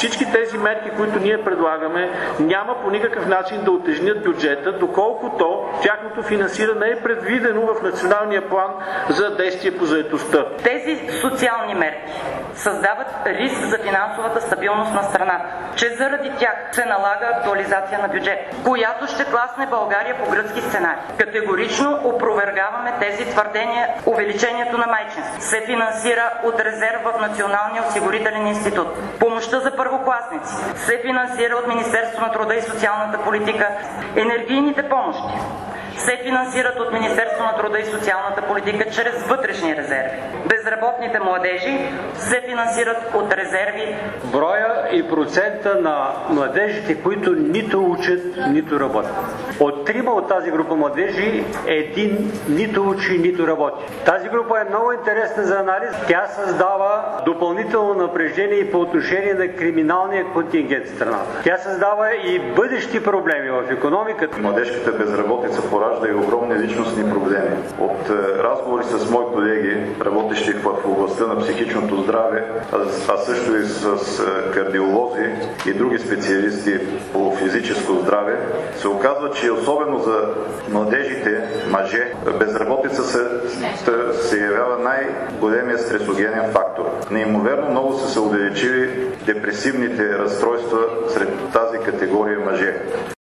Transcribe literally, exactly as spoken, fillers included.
всички тези мерки, които ние предлагаме, няма по никакъв начин да утежнят бюджета, доколкото тяхното финансиране е предвидено в националния план за действие по заетостта. Тези социални мерки създават риск за финансовата стабилност на страната, че заради тях се налага актуализация на бюджет, която ще тласне България по гръцки сценарий. Категорично опровергаваме тези твърдения. Увеличението на майчинство се финансира от резерв в Националния осигурителен институт. Помощта за първокласници се финансира от Министерството на труда и социалната политика. Енергийните помощи се финансират от Министерството на труда и социалната политика чрез вътрешни резерви. Безработните младежи се финансират от резерви. Броя и процента на младежите, които нито учат, нито работят. От трима от тази група младежи, един нито учи, нито работи. Тази група е много интересна за анализ. Тя създава допълнително напрежение и по отношение на криминалния контингент в страната. Тя създава и бъдещи проблеми в икономиката. Младежката безработица поражда и огромни личностни проблеми. От разговори с мои колеги, работещи в областта на психичното здраве, а също и с кардиолози и други специалисти по физическо здраве, се оказва, че особено за младежите мъже безработица се, се явява най-големия стресогенен фактор. Неимоверно много са се увеличили депресивните разстройства сред тази категория мъже.